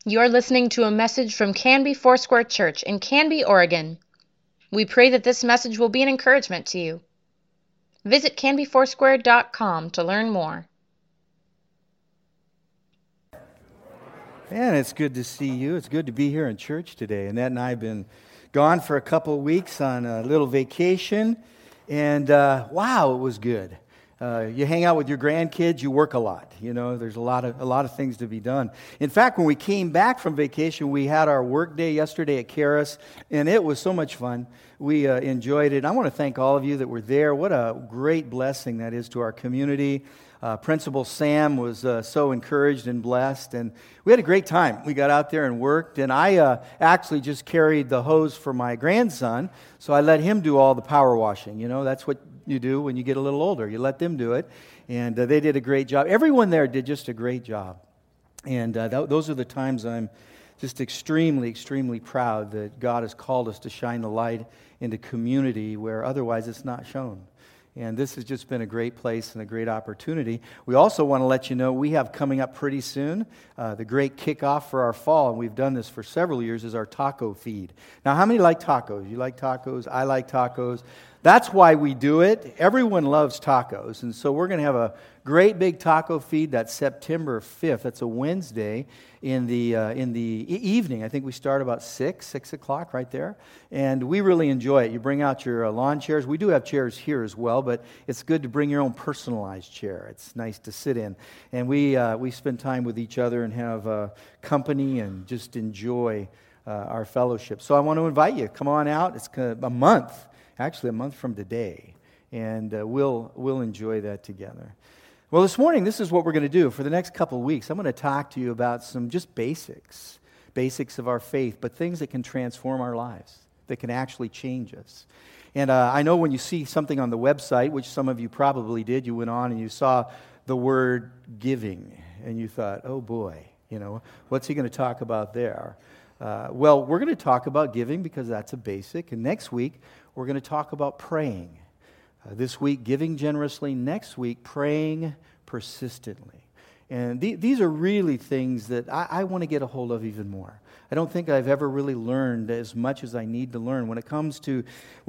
You're listening to a message from Canby Foursquare Church in Canby, Oregon. We pray that this message will be an encouragement to you. Visit canbyfoursquare.com to learn more. Man, it's good to see you. It's good to be here in church today. Annette and I have been gone for a couple of weeks on a little vacation, and wow, it was good. You hang out with your grandkids, you work a lot. You know, there's a lot of things to be done. In fact, when we came back from vacation, we had our work day yesterday at Karis, and it was so much fun. We enjoyed it. I want to thank all of you that were there. What a great blessing that is to our community. Principal Sam was so encouraged and blessed, and we had a great time. We got out there and worked, and I actually just carried the hose for my grandson, so I let him do all the power washing. You know, that's what you do when you get a little older. You let them do it, and they did a great job. Everyone there did just a great job, and those are the times I'm just extremely, extremely proud that God has called us to shine the light into community where otherwise it's not shown. And this has just been a great place and a great opportunity. We also want to let you know we have coming up pretty soon the great kickoff for our fall, and we've done this for several years, is our taco feed. Now, how many like tacos? You like tacos? I like tacos. That's why we do it. Everyone loves tacos, and so we're going to have a great big taco feed. That's September 5th. That's a Wednesday in the evening. I think we start about 6 o'clock right there, and we really enjoy it. You bring out your lawn chairs. We do have chairs here as well, but it's good to bring your own personalized chair. It's nice to sit in, and we spend time with each other and have company and just enjoy our fellowship. So I want to invite you. Come on out. It's a month. Actually, a month from today, and we'll enjoy that together. Well, this morning, this is what we're going to do. For the next couple of weeks, I'm going to talk to you about some just basics of our faith, but things that can transform our lives, that can actually change us. And I know when you see something on the website, which some of you probably did, you went on and you saw the word giving, and you thought, oh boy, you know, what's he going to talk about there? Well, we're going to talk about giving because that's a basic, and next week, we're going to talk about praying. This week, giving generously. Next week, praying persistently. And these are really things that I want to get a hold of even more. I don't think I've ever really learned as much as I need to learn when it comes to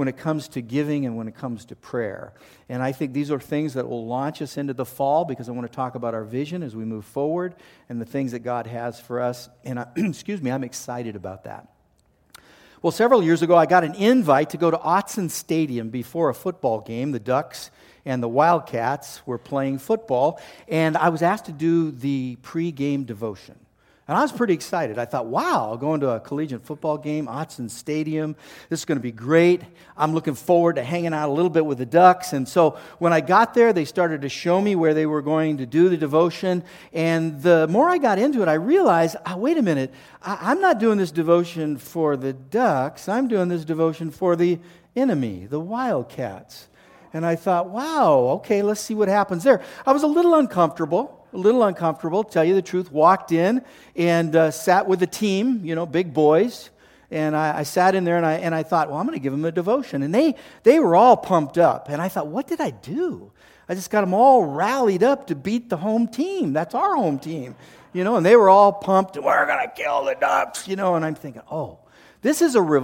giving and when it comes to prayer. And I think these are things that will launch us into the fall because I want to talk about our vision as we move forward and the things that God has for us. And I'm excited about that. Well, several years ago, I got an invite to go to Autzen Stadium before a football game. The Ducks and the Wildcats were playing football, and I was asked to do the pregame devotion. And I was pretty excited. I thought, wow, going to a collegiate football game, Autzen Stadium. This is going to be great. I'm looking forward to hanging out a little bit with the Ducks. And so when I got there, they started to show me where they were going to do the devotion. And the more I got into it, I realized, wait a minute, I'm not doing this devotion for the Ducks. I'm doing this devotion for the enemy, the Wildcats. And I thought, wow, okay, let's see what happens there. I was a little uncomfortable, to tell you the truth. Walked in and sat with the team, you know, big boys. And I sat in there and I thought, well, I'm going to give them a devotion. And they were all pumped up. And I thought, what did I do? I just got them all rallied up to beat the home team. That's our home team, you know. And they were all pumped. We're going to kill the Ducks, you know. And I'm thinking, oh, this is a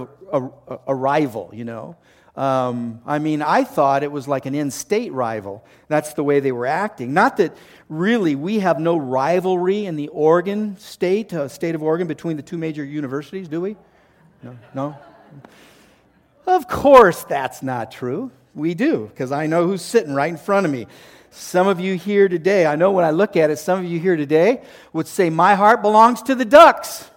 rival, you know. I thought it was like an in-state rival. That's the way they were acting. Not that really we have no rivalry in the Oregon state of Oregon, between the two major universities, do we? No? Of course that's not true. We do, because I know who's sitting right in front of me. Some of you here today, I know when I look at it, some of you here today would say, my heart belongs to the Ducks.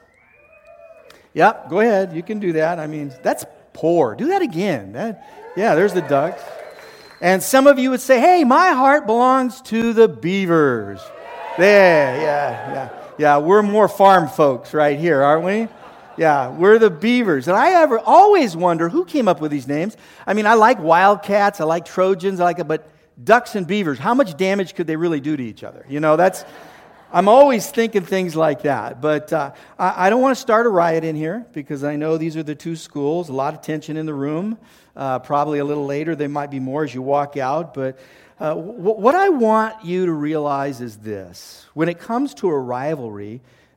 Yep, go ahead. You can do that. I mean, that's poor. Do that again. There's the Ducks. And some of you would say, hey, my heart belongs to the Beavers. There, yeah. We're more farm folks right here, aren't we? Yeah, we're the Beavers. And I always wonder who came up with these names. I mean, I like Wildcats, I like Trojans, I like it, but Ducks and Beavers, how much damage could they really do to each other? You know, I'm always thinking things like that. But I don't want to start a riot in here because I know these are the two schools, a lot of tension in the room. Probably a little later, there might be more as you walk out. But what I want you to realize is this. When it comes to a rivalry,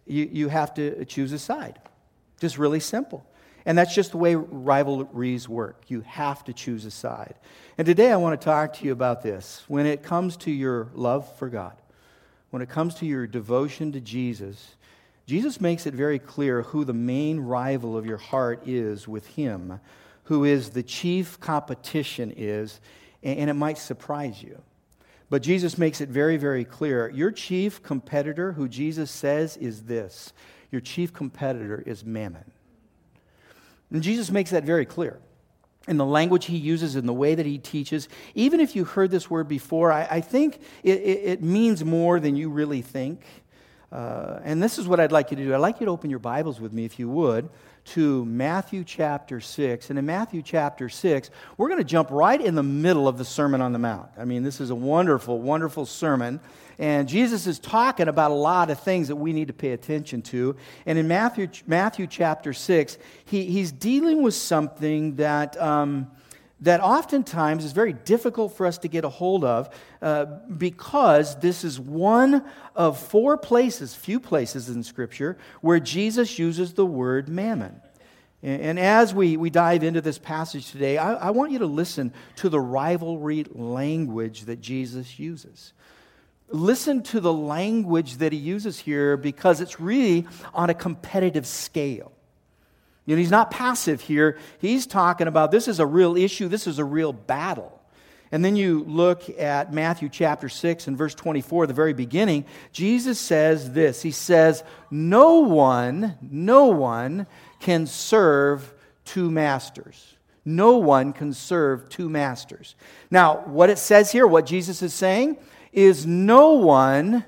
you have to choose a side. Just really simple. And that's just the way rivalries work. You have to choose a side. And today I want to talk to you about this. When it comes to your love for God, when it comes to your devotion to Jesus, Jesus makes it very clear who the main rival of your heart is with Him, who is the chief competition is, and it might surprise you. But Jesus makes it very, very clear. Your chief competitor, who Jesus says is this, your chief competitor is mammon. And Jesus makes that very clear in the language He uses, in the way that He teaches. Even if you heard this word before, I think it means more than you really think. And this is what I'd like you to do. I'd like you to open your Bibles with me, if you would, to Matthew chapter 6. And in Matthew chapter 6, we're going to jump right in the middle of the Sermon on the Mount. I mean, this is a wonderful, wonderful sermon. And Jesus is talking about a lot of things that we need to pay attention to. And in Matthew chapter 6, he's dealing with something that oftentimes is very difficult for us to get a hold of because this is one of few places in Scripture where Jesus uses the word mammon. And as we dive into this passage today, I want you to listen to the rivalry language that Jesus uses. Listen to the language that He uses here because it's really on a competitive scale. You know, He's not passive here. He's talking about this is a real issue. This is a real battle. And then you look at Matthew chapter 6 and verse 24, the very beginning. Jesus says this. He says, no one can serve two masters. No one can serve two masters. Now, what it says here, what Jesus is saying, is no one,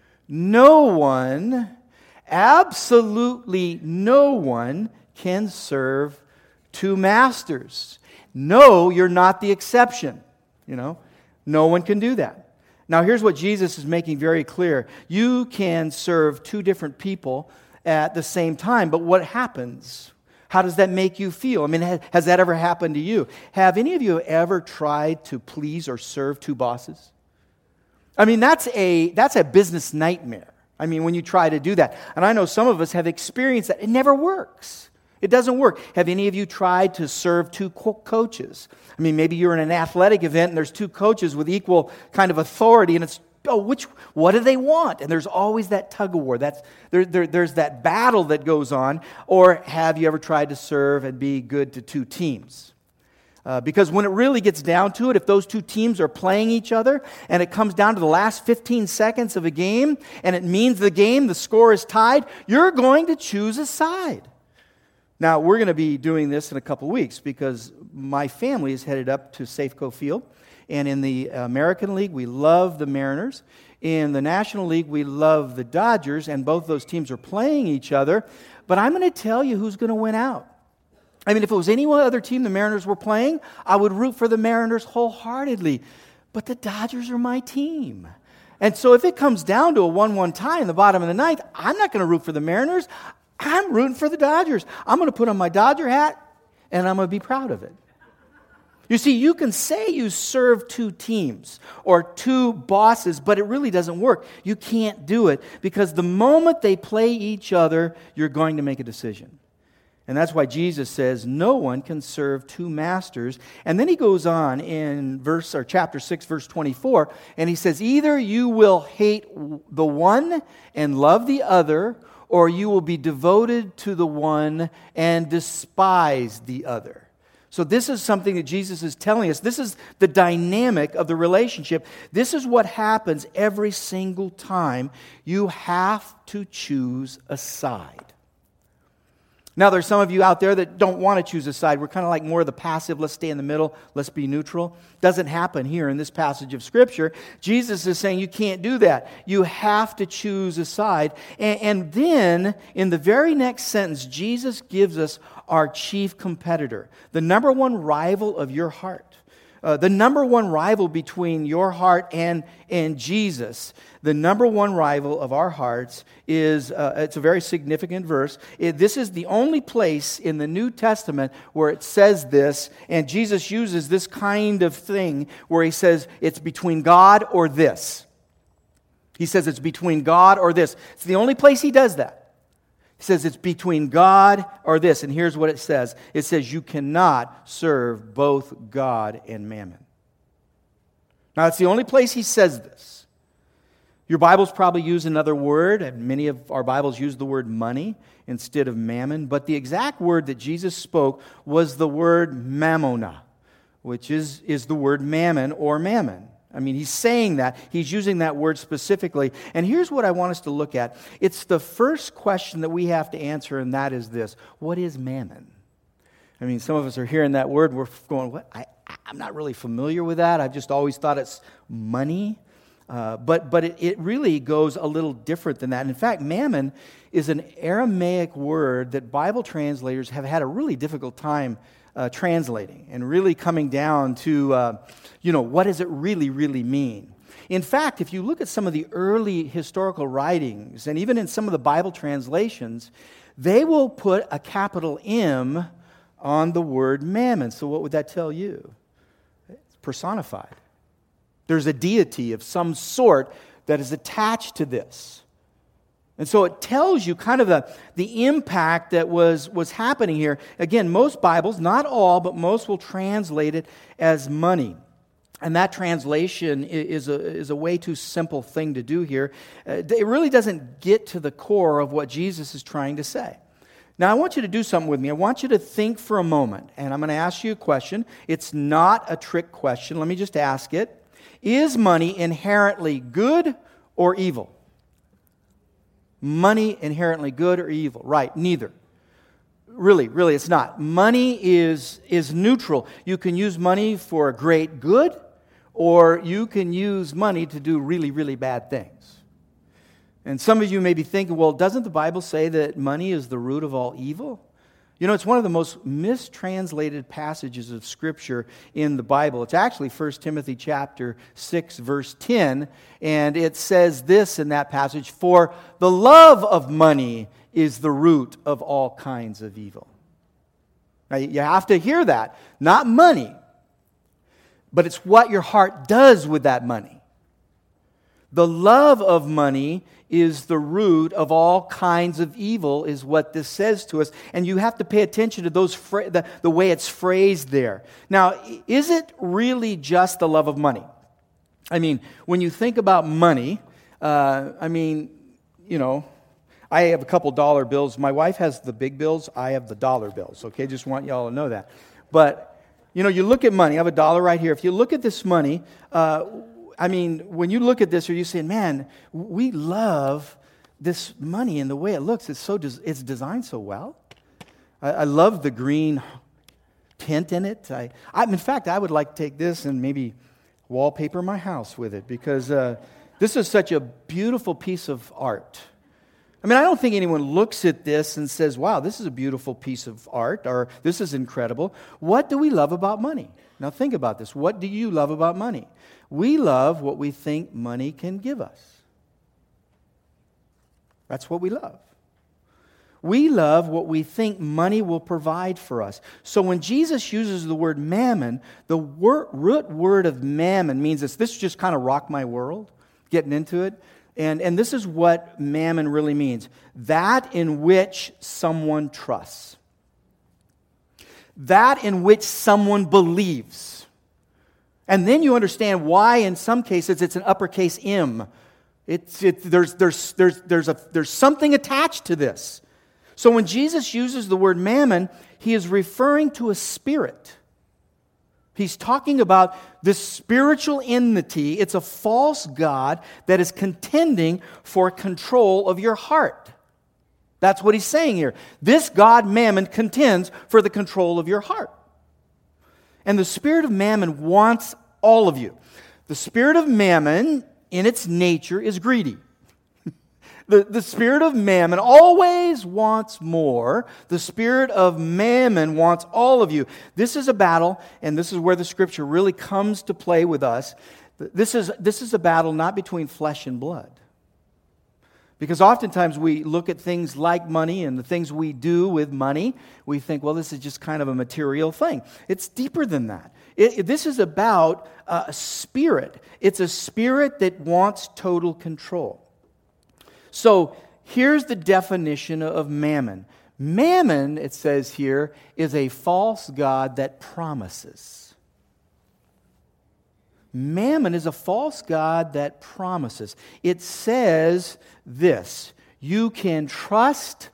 absolutely no one can serve two masters. No, you're not the exception. You know, no one can do that. Now, here's what Jesus is making very clear. You can serve two different people at the same time, but what happens? How does that make you feel? I mean, has that ever happened to you? Have any of you ever tried to please or serve two bosses? I mean, that's a business nightmare. I mean, when you try to do that. And I know some of us have experienced that. It never works. It doesn't work. Have any of you tried to serve two coaches? I mean, maybe you're in an athletic event and there's two coaches with equal kind of authority, and it's, what do they want? And there's always that tug of war. There's that battle that goes on. Or have you ever tried to serve and be good to two teams? Because when it really gets down to it, if those two teams are playing each other and it comes down to the last 15 seconds of a game and it means the score is tied, you're going to choose a side. Now, we're going to be doing this in a couple weeks because my family is headed up to Safeco Field. And in the American League, we love the Mariners. In the National League, we love the Dodgers, and both those teams are playing each other. But I'm going to tell you who's going to win out. I mean, if it was any other team the Mariners were playing, I would root for the Mariners wholeheartedly. But the Dodgers are my team. And so if it comes down to a 1-1 tie in the bottom of the ninth, I'm not going to root for the Mariners. I'm rooting for the Dodgers. I'm going to put on my Dodger hat, and I'm going to be proud of it. You see, you can say you serve two teams or two bosses, but it really doesn't work. You can't do it because the moment they play each other, you're going to make a decision. And that's why Jesus says no one can serve two masters. And then he goes on in chapter 6, verse 24, and he says, either you will hate the one and love the other, or you will be devoted to the one and despise the other. So this is something that Jesus is telling us. This is the dynamic of the relationship. This is what happens every single time. You have to choose a side. Now, there's some of you out there that don't want to choose a side. We're kind of like more of the passive, let's stay in the middle, let's be neutral. Doesn't happen here in this passage of Scripture. Jesus is saying you can't do that. You have to choose a side. And then, in the very next sentence, Jesus gives us our chief competitor, the number one rival of your heart. The number one rival between your heart and Jesus, the number one rival of our hearts is, it's a very significant verse. This is the only place in the New Testament where it says this, and Jesus uses this kind of thing where he says it's between God or this. He says it's between God or this. It's the only place he does that. He says it's between God or this, and here's what it says. It says you cannot serve both God and mammon. Now, it's the only place he says this. Your Bibles probably use another word, and many of our Bibles use the word money instead of mammon, but the exact word that Jesus spoke was the word mammona, which is the word mammon or mammon. I mean, he's saying that. He's using that word specifically. And here's what I want us to look at. It's the first question that we have to answer, and that is this. What is mammon? I mean, some of us are hearing that word. We're going, what? I'm not really familiar with that. I've just always thought it's money. But it really goes a little different than that. In fact, mammon is an Aramaic word that Bible translators have had a really difficult time translating and really coming down to, what does it really, really mean? In fact, if you look at some of the early historical writings, and even in some of the Bible translations, they will put a capital M on the word mammon. So what would that tell you? It's personified. There's a deity of some sort that is attached to this. And so it tells you kind of the impact that was happening here. Again, most Bibles, not all, but most will translate it as money. And that translation is a way too simple thing to do here. It really doesn't get to the core of what Jesus is trying to say. Now, I want you to do something with me. I want you to think for a moment, and I'm going to ask you a question. It's not a trick question. Let me just ask it. Is money inherently good or evil? Money inherently good or evil? Right, neither. Really, it's not. Money is neutral. You can use money for a great good, or you can use money to do really, really bad things. And some of you may be thinking, well, doesn't the Bible say that money is the root of all evil? You know, it's one of the most mistranslated passages of Scripture in the Bible. It's actually 1 Timothy chapter 6, verse 10, and it says this in that passage, "For the love of money is the root of all kinds of evil." Now, you have to hear that. Not money, but it's what your heart does with that money. The love of money is the root of all kinds of evil, is what this says to us. And you have to pay attention to the way it's phrased there. Now, is it really just the love of money? I mean, when you think about money, I have a couple dollar bills. My wife has the big bills. I have the dollar bills, okay? Just want y'all to know that. But, you look at money. I have a dollar right here. If you look at this money, when you look at this, are you saying, man, we love this money and the way it looks. It's designed so well. I love the green tint in it. In fact, I would like to take this and maybe wallpaper my house with it, because this is such a beautiful piece of art. I mean, I don't think anyone looks at this and says, wow, this is a beautiful piece of art, or this is incredible. What do we love about money? Now think about this. What do you love about money? We love what we think money can give us. That's what we love. We love what we think money will provide for us. So when Jesus uses the word mammon, the root word of mammon means this just kind of rocked my world, getting into it. And this is what mammon really means. That in which someone trusts. That in which someone believes. And then you understand why in some cases it's an uppercase M. There's something attached to this. So when Jesus uses the word mammon, he is referring to a spirit. He's talking about this spiritual enmity. It's a false god that is contending for control of your heart. That's what he's saying here. This god mammon contends for the control of your heart. And the spirit of mammon wants all of you. The spirit of mammon, in its nature, is greedy. The spirit of mammon always wants more. The spirit of mammon wants all of you. This is a battle, and this is where the Scripture really comes to play with us. This is a battle not between flesh and blood. Because oftentimes we look at things like money and the things we do with money, we think, well, this is just kind of a material thing. It's deeper than that. This is about a spirit. It's a spirit that wants total control. So here's the definition of mammon. Mammon, it says here, is a false god that promises. Mammon is a false god that promises. It says this: you can trust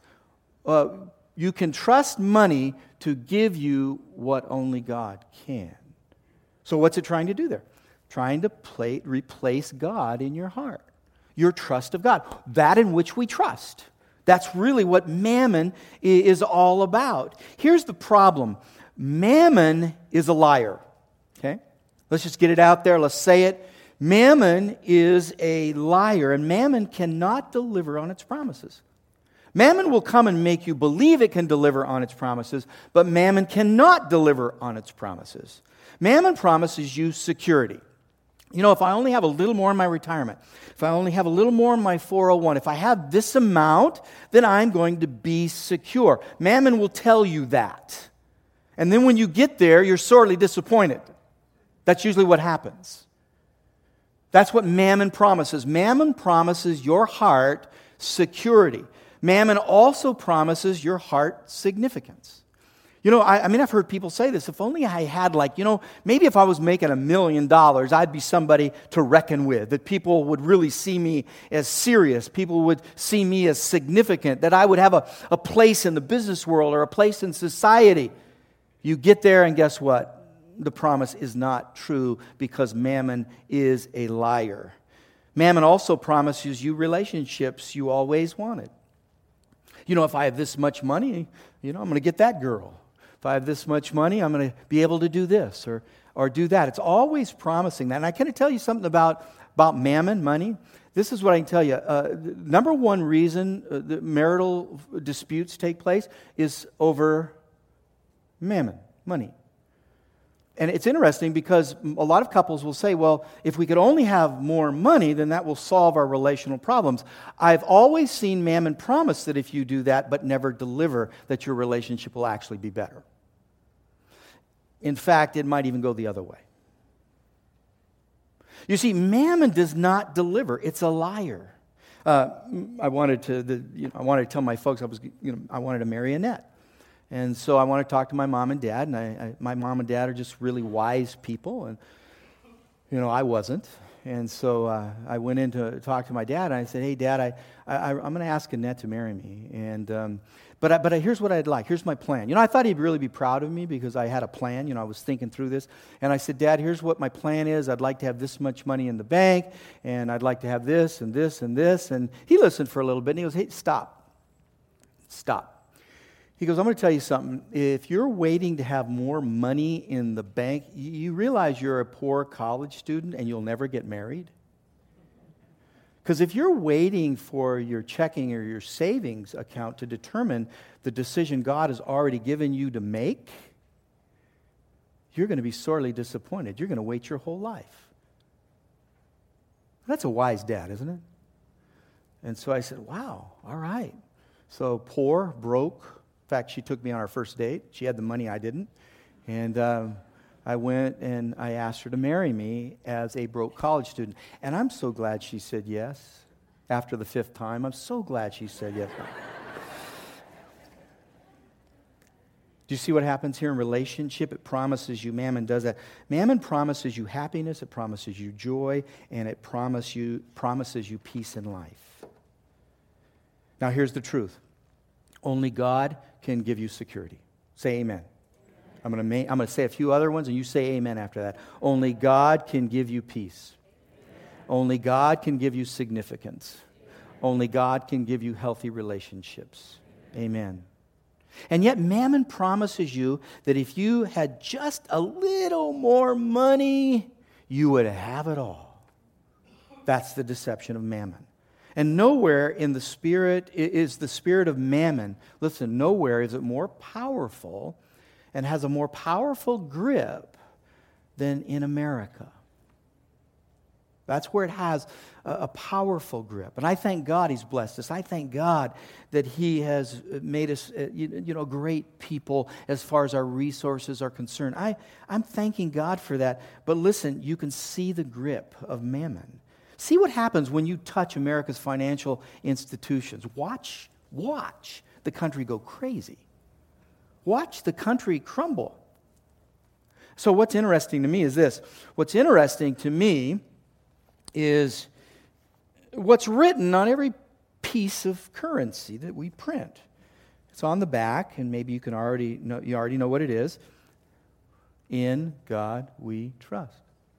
money to give you what only God can. So what's it trying to do there? Trying to replace God in your heart. Your trust of God, that in which we trust. That's really what mammon is all about. Here's the problem. Mammon is a liar. Okay? Let's just get it out there. Let's say it. Mammon is a liar, and mammon cannot deliver on its promises. Mammon will come and make you believe it can deliver on its promises, but mammon cannot deliver on its promises. Mammon promises you security. You know, if I only have a little more in my retirement, if I only have a little more in my 401, if I have this amount, then I'm going to be secure. Mammon will tell you that. And then when you get there, you're sorely disappointed. That's usually what happens. That's what mammon promises. Mammon promises your heart security. Mammon also promises your heart significance. You know, I've heard people say this. If only I had maybe if I was making $1 million, I'd be somebody to reckon with. That people would really see me as serious. People would see me as significant. That I would have a place in the business world or a place in society. You get there and guess what? The promise is not true because mammon is a liar. Mammon also promises you relationships you always wanted. You know, if I have this much money, I'm going to get that girl. If I have this much money, I'm going to be able to do this or do that. It's always promising that. And I can tell you something about mammon, money. This is what I can tell you. Number one reason the marital disputes take place is over mammon, money. And it's interesting because a lot of couples will say, well, if we could only have more money, then that will solve our relational problems. I've always seen mammon promise that if you do that, but never deliver, that your relationship will actually be better. In fact, it might even go the other way. You see, mammon does not deliver. It's a liar. I wanted to tell my folks I wanted to marry Annette. And so I want to talk to my mom and dad, and my mom and dad are just really wise people, and I wasn't. And so I went in to talk to my dad, and I said, "Hey, Dad, I'm going to ask Annette to marry me, and but here's what I'd like. Here's my plan." I thought he'd really be proud of me because I had a plan. I was thinking through this, and I said, "Dad, here's what my plan is. I'd like to have this much money in the bank, and I'd like to have this and this and this." And he listened for a little bit, and he goes, "Hey, stop." He goes, "I'm going to tell you something. If you're waiting to have more money in the bank, you realize you're a poor college student and you'll never get married? Because if you're waiting for your checking or your savings account to determine the decision God has already given you to make, you're going to be sorely disappointed. You're going to wait your whole life." That's a wise dad, isn't it? And so I said, wow, all right. So poor, broke. In fact, she took me on our first date. She had the money, I didn't. And I went and I asked her to marry me as a broke college student. And I'm so glad she said yes after the 5th time. I'm so glad she said yes. Do you see what happens here in relationship? It promises you, mammon does that. Mammon promises you happiness, it promises you joy, and it promises you peace in life. Now here's the truth. Only God can give you security. Say amen. I'm going to say a few other ones, and you say amen after that. Only God can give you peace. Only God can give you significance. Only God can give you healthy relationships. Amen. And yet mammon promises you that if you had just a little more money, you would have it all. That's the deception of mammon. And nowhere in the spirit is the spirit of mammon. Listen, nowhere is it more powerful and has a more powerful grip than in America. That's where it has a powerful grip. And I thank God He's blessed us. I thank God that He has made us, great people as far as our resources are concerned. I'm thanking God for that. But listen, you can see the grip of mammon. See what happens when you touch America's financial institutions. Watch the country go crazy. Watch the country crumble. So what's interesting to me is this. What's interesting to me is what's written on every piece of currency that we print. It's on the back, and maybe you already know what it is. In God we trust.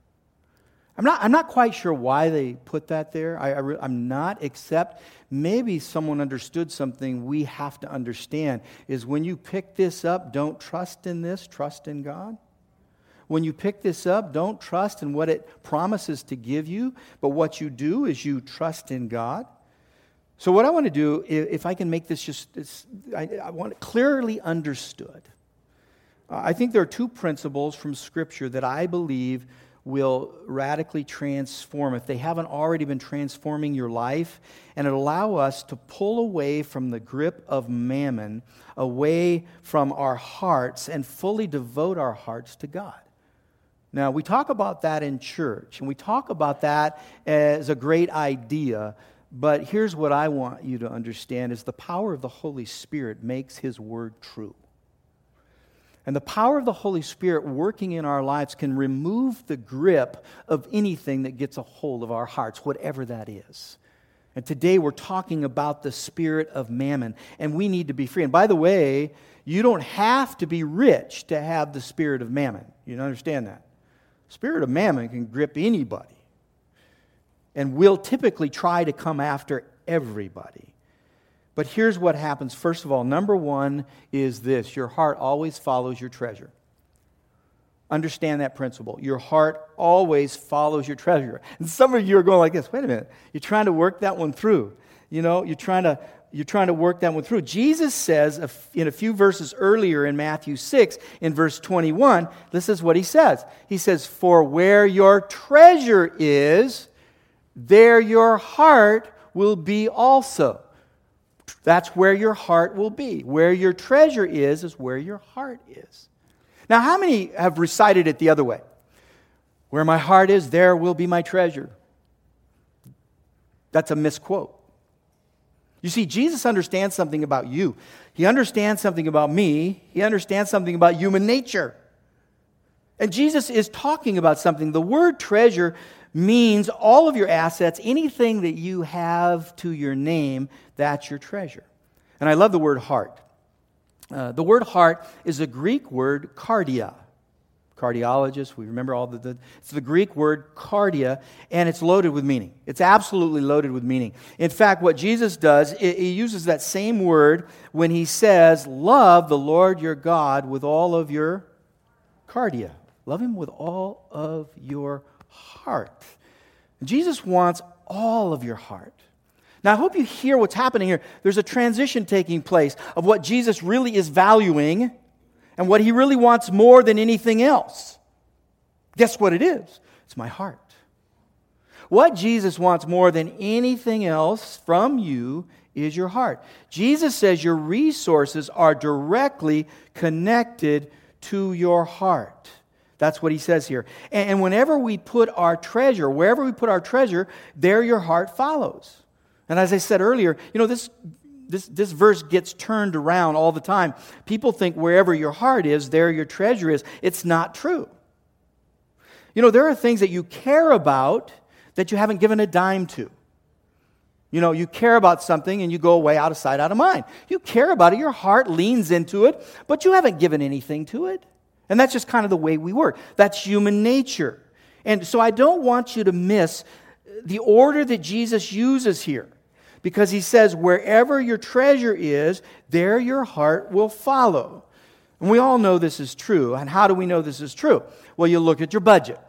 I'm not quite sure why they put that there. I'm not, except maybe someone understood something we have to understand, is when you pick this up, don't trust in this, trust in God. When you pick this up, don't trust in what it promises to give you, but what you do is you trust in God. So what I want to do, if I can make this I want it clearly understood. I think there are two principles from Scripture that I believe will radically transform, if they haven't already been transforming your life, and it allow us to pull away from the grip of mammon, away from our hearts, and fully devote our hearts to God. Now, we talk about that in church, and we talk about that as a great idea, but here's what I want you to understand is the power of the Holy Spirit makes His Word true. And the power of the Holy Spirit working in our lives can remove the grip of anything that gets a hold of our hearts, whatever that is. And today we're talking about the spirit of mammon, and we need to be free. And by the way, you don't have to be rich to have the spirit of mammon. You understand that? Spirit of mammon can grip anybody, and will typically try to come after everybody. But here's what happens. First of all, number one is this. Your heart always follows your treasure. Understand that principle. Your heart always follows your treasure. And some of you are going like this. Wait a minute. You're trying to work that one through. You're trying to work that one through. Jesus says in a few verses earlier in Matthew 6, in verse 21, this is what He says. He says, "For where your treasure is, there your heart will be also." That's where your heart will be. Where your treasure is where your heart is. Now, how many have recited it the other way? Where my heart is, there will be my treasure. That's a misquote. You see, Jesus understands something about you. He understands something about me. He understands something about human nature. And Jesus is talking about something. The word treasure means all of your assets, anything that you have to your name, that's your treasure. And I love the word heart. The word heart is a Greek word, cardia. Cardiologists, we remember it's the Greek word cardia, and it's loaded with meaning. It's absolutely loaded with meaning. In fact, what Jesus does, He uses that same word when He says, love the Lord your God with all of your cardia. Love Him with all of your heart. Jesus wants all of your heart. Now, I hope you hear what's happening here. There's a transition taking place of what Jesus really is valuing and what He really wants more than anything else. Guess what it is? It's my heart. What Jesus wants more than anything else from you is your heart. Jesus says your resources are directly connected to your heart. That's what He says here. And whenever we put our treasure, wherever we put our treasure, there your heart follows. And as I said earlier, this verse gets turned around all the time. People think wherever your heart is, there your treasure is. It's not true. There are things that you care about that you haven't given a dime to. You care about something and you go away out of sight, out of mind. You care about it, your heart leans into it, but you haven't given anything to it. And that's just kind of the way we work. That's human nature. And so I don't want you to miss the order that Jesus uses here. Because He says, wherever your treasure is, there your heart will follow. And we all know this is true. And how do we know this is true? Well, you look at your budget.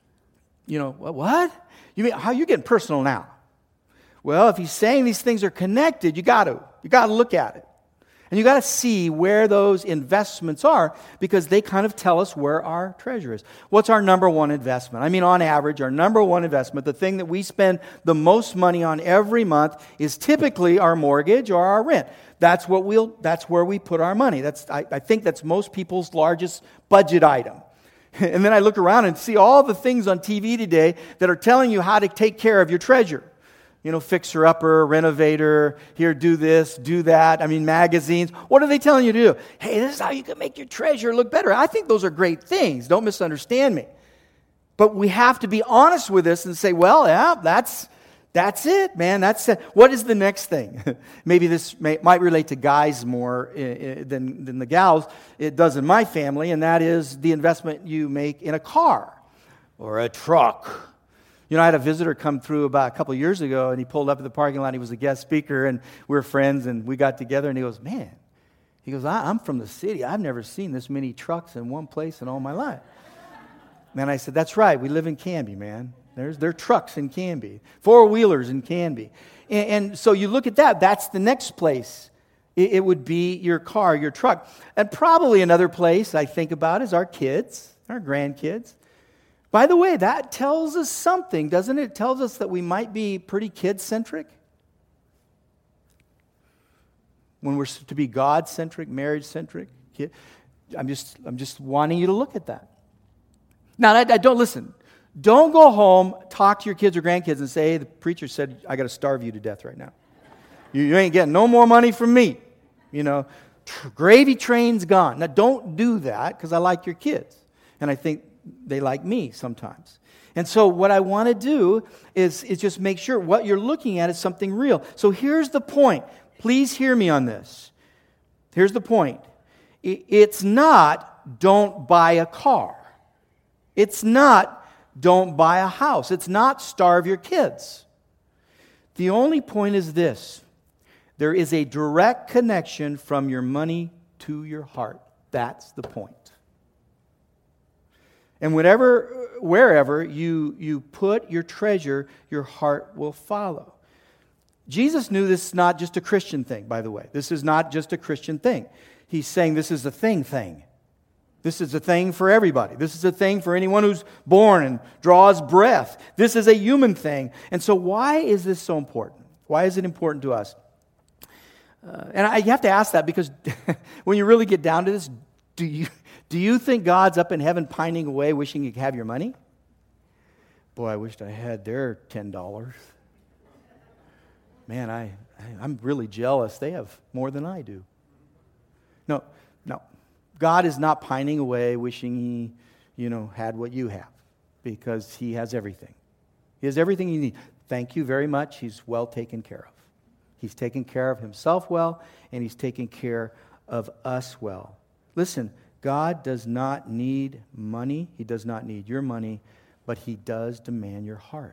What? You mean, how are you getting personal now? Well, if He's saying these things are connected, you got to look at it. And you got to see where those investments are, because they kind of tell us where our treasure is. What's our number one investment? I mean, on average, our number one investment, the thing that we spend the most money on every month, is typically our mortgage or our rent. That's where we put our money. I think that's most people's largest budget item. And then I look around and see all the things on TV today that are telling you how to take care of your treasure. Fixer-upper, renovator, here, do this, do that. Magazines. What are they telling you to do? Hey, this is how you can make your treasure look better. I think those are great things. Don't misunderstand me. But we have to be honest with this and say, well, yeah, that's it, man. That's it. What is the next thing? Maybe this might relate to guys more than the gals. It does in my family, and that is the investment you make in a car or a truck. I had a visitor come through about a couple of years ago, and he pulled up at the parking lot. He was a guest speaker, and we were friends, and we got together, and he goes, man, I'm from the city. I've never seen this many trucks in one place in all my life. And I said, that's right. We live in Canby, man. There are trucks in Canby, four-wheelers in Canby. And so you look at that, that's the next place. It would be your car, your truck. And probably another place I think about is our kids, our grandkids. By the way, that tells us something, doesn't it? It tells us that we might be pretty kid-centric. When we're to be God-centric, marriage-centric. I'm just wanting you to look at that. Now, I don't listen. Don't go home, talk to your kids or grandkids and say, hey, the preacher said, I got to starve you to death right now. You ain't getting no more money from me. Gravy train's gone. Now, don't do that because I like your kids. And I think they like me sometimes. And so what I want to do is just make sure what you're looking at is something real. So here's the point. Please hear me on this. Here's the point. It's not don't buy a car. It's not don't buy a house. It's not starve your kids. The only point is this. There is a direct connection from your money to your heart. That's the point. And wherever you put your treasure, your heart will follow. Jesus knew this is not just a Christian thing, by the way. This is not just a Christian thing. He's saying this is a thing. This is a thing for everybody. This is a thing for anyone who's born and draws breath. This is a human thing. And so why is this so important? Why is it important to us? And you have to ask that because when you really get down to this, do you think God's up in heaven pining away wishing he could have your money? Boy, I wished I had their $10. Man, I'm really jealous. They have more than I do. No. God is not pining away wishing he, had what you have because he has everything. He has everything you need. Thank you very much. He's well taken care of. He's taken care of himself well, and he's taken care of us well. Listen, God does not need money. He does not need your money, but he does demand your heart.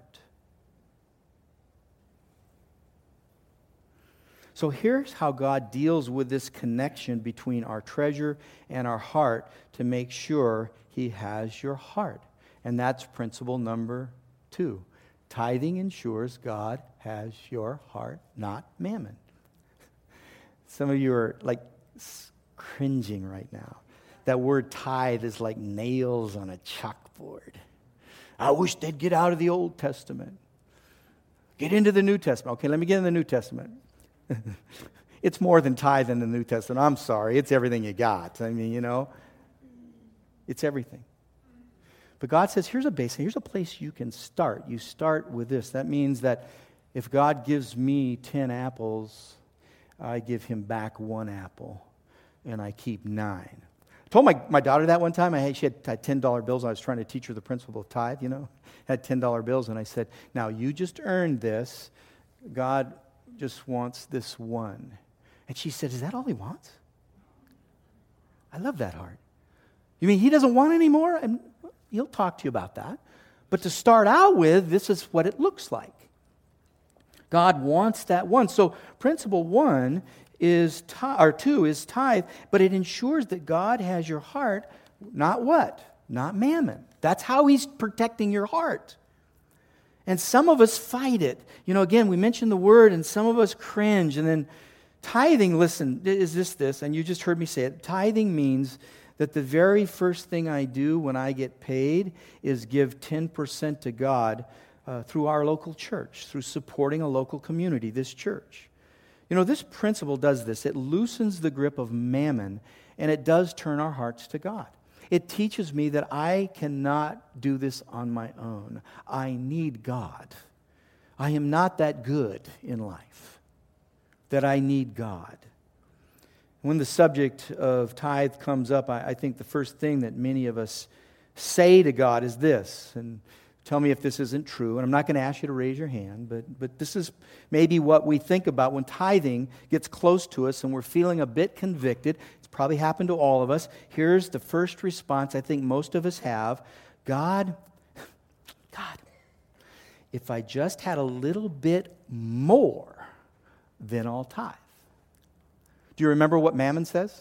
So here's how God deals with this connection between our treasure and our heart to make sure he has your heart. And that's principle number 2. Tithing ensures God has your heart, not mammon. Some of you are like cringing right now. That word tithe is like nails on a chalkboard. I wish they'd get out of the Old Testament. Get into the New Testament. Okay, let me get in the New Testament. It's more than tithe in the New Testament. I'm sorry. It's everything you got. It's everything. But God says, here's a base. Here's a place you can start. You start with this. That means that if God gives me 10 apples, I give him back 1 apple, and I keep 9. I told my daughter that one time. She had $10 bills. I was trying to teach her the principle of tithe, Had $10 bills, and I said, now you just earned this. God just wants this one. And she said, is that all he wants? I love that heart. You mean he doesn't want any more? And he'll talk to you about that. But to start out with, this is what it looks like. God wants that one. So principle 1 is 2 is tithe, but it ensures that God has your heart, not what? Not mammon. That's how he's protecting your heart. And some of us fight it. Again, we mentioned the word, and some of us cringe. And then tithing, listen, is this, and you just heard me say it. Tithing means that the very first thing I do when I get paid is give 10% to God through our local church, through supporting a local community, this church. This principle does this. It loosens the grip of mammon, and it does turn our hearts to God. It teaches me that I cannot do this on my own. I need God. I am not that good in life, that I need God. When the subject of tithe comes up, I think the first thing that many of us say to God is this, and tell me if this isn't true, and I'm not going to ask you to raise your hand, but this is maybe what we think about when tithing gets close to us and we're feeling a bit convicted. It's probably happened to all of us. Here's the first response I think most of us have. God, if I just had a little bit more, then I'll tithe. Do you remember what Mammon says?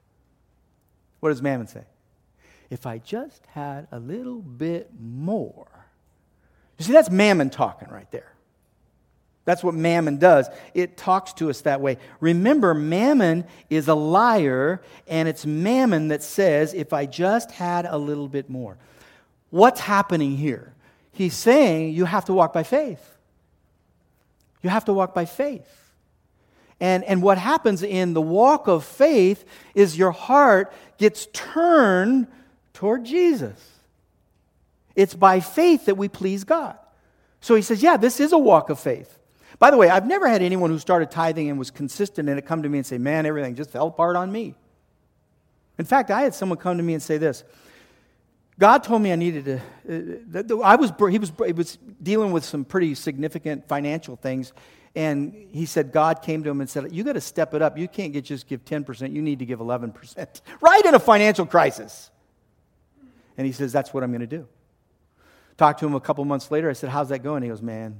What does Mammon say? If I just had a little bit more. You see, that's Mammon talking right there. That's what Mammon does. It talks to us that way. Remember, Mammon is a liar, and it's Mammon that says, if I just had a little bit more. What's happening here? He's saying you have to walk by faith. You have to walk by faith. And what happens in the walk of faith is your heart gets turned toward Jesus. It's by faith that we please God. So he says, yeah, this is a walk of faith. By the way, I've never had anyone who started tithing and was consistent and it come to me and say, man, everything just fell apart on me. In fact, I had someone come to me and say this. God told me I needed to, he was dealing with some pretty significant financial things. And he said, God came to him and said, you got to step it up. You can't just give 10%. You need to give 11%. Right in a financial crisis. And he says, that's what I'm going to do. Talked to him a couple months later. I said, how's that going? He goes, man,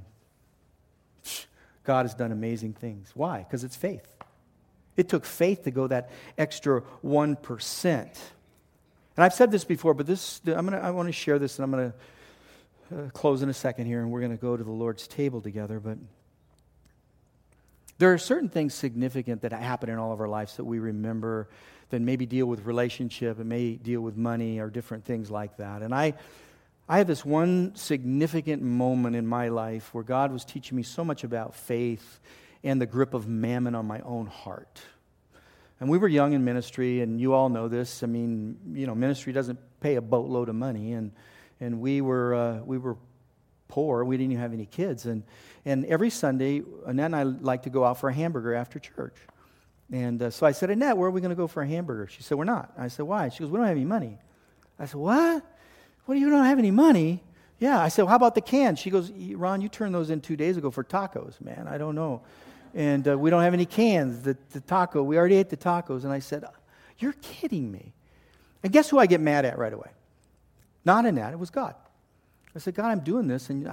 God has done amazing things. Why? Because it's faith. It took faith to go that extra 1%. And I've said this before, but I want to share this, and I'm going to close in a second here, and we're going to go to the Lord's table together. But there are certain things significant that happen in all of our lives that we remember, that maybe deal with relationship and may deal with money or different things like that. And I have this one significant moment in my life where God was teaching me so much about faith and the grip of mammon on my own heart. And we were young in ministry, and you all know this. I mean, ministry doesn't pay a boatload of money, and we were poor. We didn't even have any kids, and every Sunday, Annette and I like to go out for a hamburger after church. And so I said, Annette, where are we going to go for a hamburger? She said, we're not. I said, why? She goes, we don't have any money. I said, what? What do you don't have any money? Yeah. I said, well, how about the cans? She goes, Ron, you turned those in 2 days ago for tacos, man. I don't know. And we don't have any cans. The taco, we already ate the tacos. And I said, you're kidding me. And guess who I get mad at right away? Not Annette, it was God. I said, God, I'm doing this, and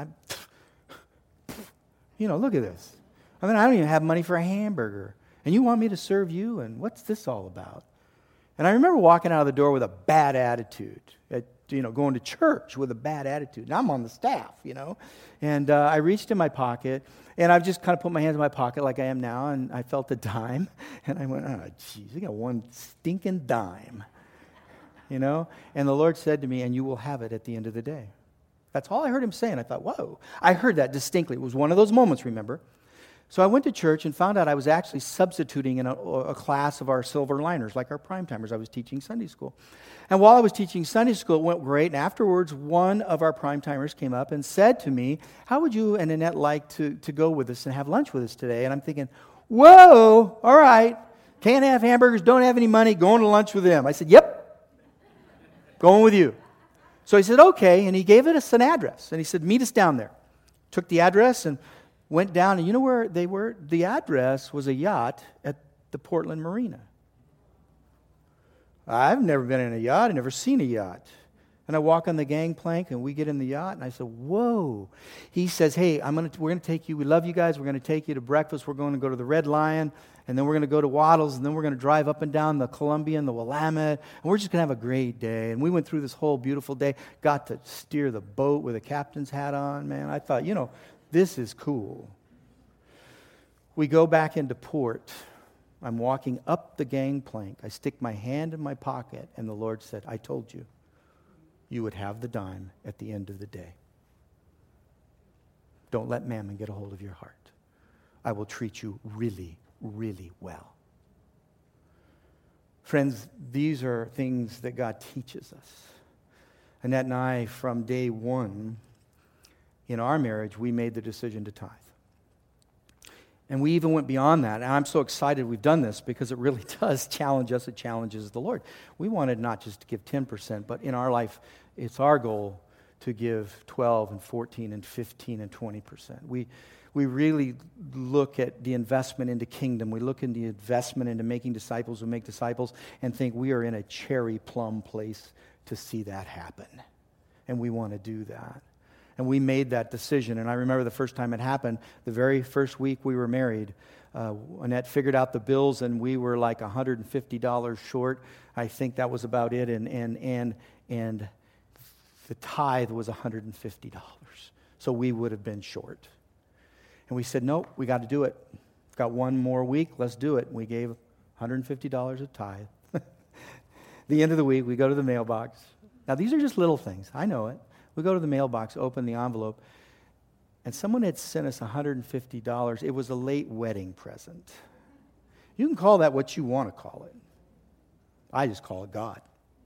look at this. I mean, I don't even have money for a hamburger. And you want me to serve you? And what's this all about? And I remember walking out of the door with a bad attitude, going to church with a bad attitude. And I'm on the staff, And I reached in my pocket, and I've just kind of put my hands in my pocket like I am now, and I felt a dime. And I went, oh, geez, I got one stinking dime. And the Lord said to me, and you will have it at the end of the day. That's all I heard him say, and I thought, whoa. I heard that distinctly. It was one of those moments, remember? So I went to church and found out I was actually substituting in a class of our silver liners, like our prime timers. I was teaching Sunday school. And while I was teaching Sunday school, it went great. And afterwards, one of our prime timers came up and said to me, how would you and Annette like to go with us and have lunch with us today? And I'm thinking, whoa, all right. Can't have hamburgers, don't have any money, going to lunch with them. I said, yep, going with you. So he said, okay, and he gave us an address. And he said, meet us down there. Took the address and went down, and you know where they were? The address was a yacht at the Portland Marina. I've never been in a yacht. I've never seen a yacht. And I walk on the gangplank, and we get in the yacht, and I said, whoa. He says, hey, we're going to take you. We love you guys. We're going to take you to breakfast. We're going to go to the Red Lion, and then we're going to go to Waddles, and then we're going to drive up and down the Columbia and the Willamette, and we're just going to have a great day. And we went through this whole beautiful day, got to steer the boat with a captain's hat on, man. I thought, this is cool. We go back into port. I'm walking up the gangplank. I stick my hand in my pocket, and the Lord said, I told you, you would have the dime at the end of the day. Don't let mammon get a hold of your heart. I will treat you really, really well. Friends, these are things that God teaches us. Annette and I, from day one in our marriage, we made the decision to tithe. And we even went beyond that. And I'm so excited we've done this because it really does challenge us. It challenges the Lord. We wanted not just to give 10%, but in our life, it's our goal to give 12 and 14 and 15 and 20%. We really look at the investment into kingdom. We look at the investment into making disciples who make disciples and think we are in a cherry plum place to see that happen. And we want to do that. And we made that decision. And I remember the first time it happened, the very first week we were married, Annette figured out the bills and we were like $150 short. I think that was about it. And the tithe was $150. So we would have been short. And we said, nope, we got to do it. We've got one more week, let's do it. And we gave $150 of tithe. The end of the week, we go to the mailbox. Now, these are just little things. I know it. We go to the mailbox, open the envelope, and someone had sent us $150. It was a late wedding present. You can call that what you want to call it. I just call it God.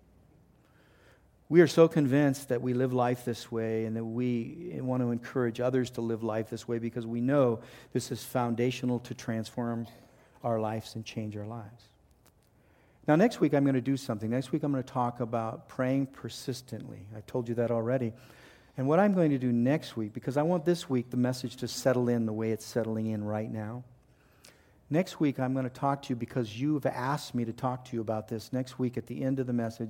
We are so convinced that we live life this way and that we want to encourage others to live life this way because we know this is foundational to transform our lives and change our lives. Now, next week I'm going to do something. Next week I'm going to talk about praying persistently. I told you that already. And what I'm going to do next week, because I want this week the message to settle in the way it's settling in right now. Next week I'm going to talk to you because you've asked me to talk to you about this. Next week at the end of the message,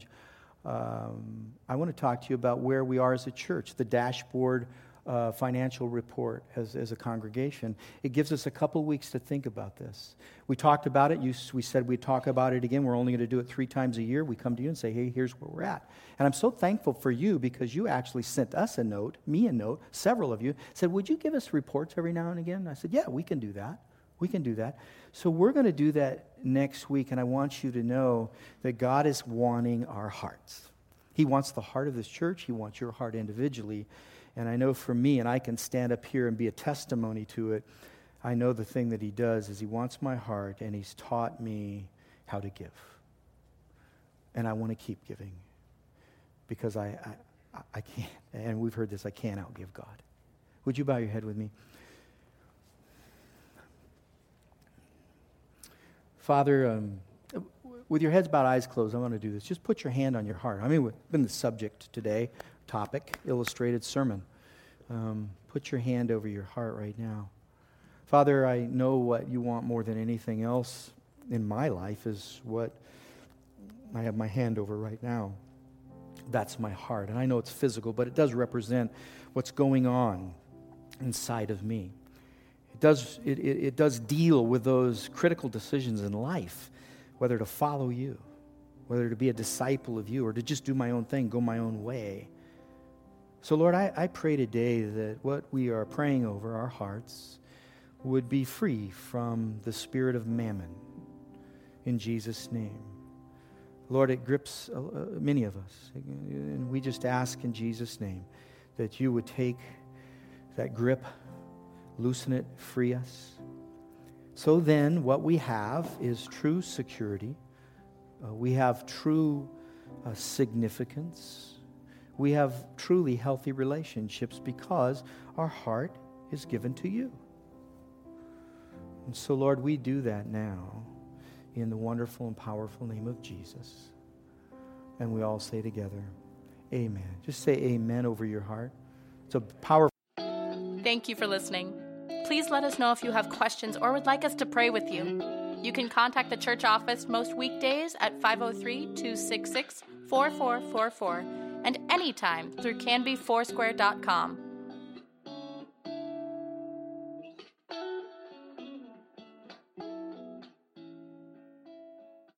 I want to talk to you about where we are as a church, the dashboard financial report as a congregation. It gives us a couple of weeks to think about this. We talked about it. We said we'd talk about it again. We're only going to do it 3 times a year. We come to you and say, hey, here's where we're at. And I'm so thankful for you because you actually sent us a note, me a note, several of you, said, would you give us reports every now and again? And I said, yeah, we can do that. We can do that. So we're going to do that next week, and I want you to know that God is wanting our hearts. He wants the heart of this church. He wants your heart individually. And I know for me, and I can stand up here and be a testimony to it, I know the thing that he does is he wants my heart, and he's taught me how to give. And I want to keep giving because I can't, and we've heard this, I can't outgive God. Would you bow your head with me? Father, with your heads bowed, eyes closed, I want to do this. Just put your hand on your heart. I mean, we've been the subject today, topic, illustrated sermon. Put your hand over your heart right now. Father, I know what you want more than anything else in my life is what I have my hand over right now. That's my heart. And I know it's physical, but it does represent what's going on inside of me. It does deal with those critical decisions in life, whether to follow you, whether to be a disciple of you, or to just do my own thing, go my own way. So, Lord, I pray today that what we are praying over, our hearts, would be free from the spirit of mammon, in Jesus' name. Lord, it grips many of us, and we just ask in Jesus' name that you would take that grip, loosen it, free us. So then what we have is true security. We have true significance. We have truly healthy relationships because our heart is given to you. And so, Lord, we do that now in the wonderful and powerful name of Jesus. And we all say together, amen. Just say amen over your heart. It's a powerful. Thank you for listening. Please let us know if you have questions or would like us to pray with you. You can contact the church office most weekdays at 503-266-4444 and anytime through canbyfoursquare.com.